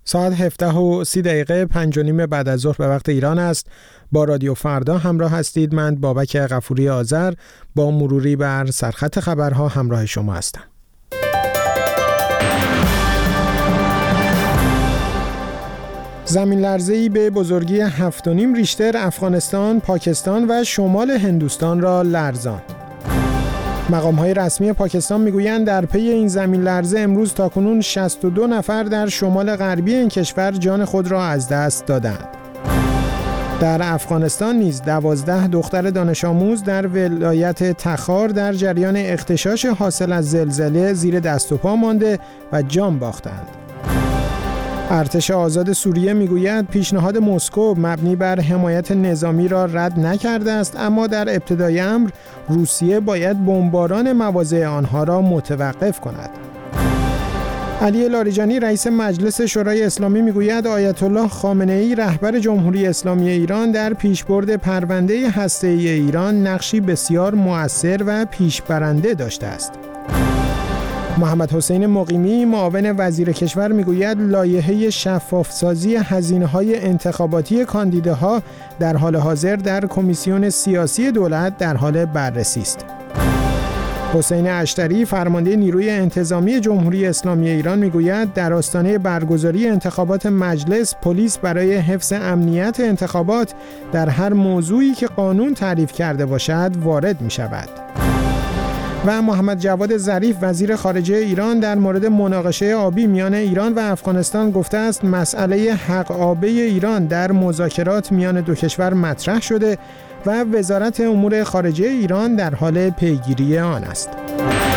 ساعت 17:30 5:30 بعد از ظهر به وقت ایران است. با رادیو فردا همراه هستید. من بابک غفوری آذر با مروری بر سرخط خبرها همراه شما هستم. زمین لرزه‌ای به بزرگی 7.5 ریشتر افغانستان، پاکستان و شمال هندوستان را لرزاند. مقام‌های رسمی پاکستان میگویند در پی این زمین لرزه امروز تاکنون 62 نفر در شمال غربی این کشور جان خود را از دست دادند. در افغانستان نیز 12 دختر دانش آموز در ولایت تخار در جریان اغتشاش حاصل از زلزله زیر دست و پا مانده و جان باختند. ارتش آزاد سوریه میگوید پیشنهاد مسکو مبنی بر حمایت نظامی را رد نکرده است، اما در ابتدای امر روسیه باید بمباران مواضع آنها را متوقف کند. علی لاریجانی رئیس مجلس شورای اسلامی میگوید آیت الله خامنه‌ای رهبر جمهوری اسلامی ایران در پیشبرد پرونده هسته‌ای ایران نقشی بسیار مؤثر و پیشبرنده داشته است. محمد حسین مقیمی معاون وزیر کشور میگوید لایحه شفاف‌سازی هزینه‌های انتخاباتی کاندیداها در حال حاضر در کمیسیون سیاسی دولت در حال بررسی است. حسین اشتری فرمانده نیروی انتظامی جمهوری اسلامی ایران میگوید در آستانه برگزاری انتخابات مجلس پلیس برای حفظ امنیت انتخابات در هر موضوعی که قانون تعریف کرده باشد وارد می‌شود. و محمد جواد ظریف وزیر خارجه ایران در مورد مناقشه آبی میان ایران و افغانستان گفته است مسئله حق آبه ایران در مذاکرات میان دو کشور مطرح شده و وزارت امور خارجه ایران در حال پیگیری آن است.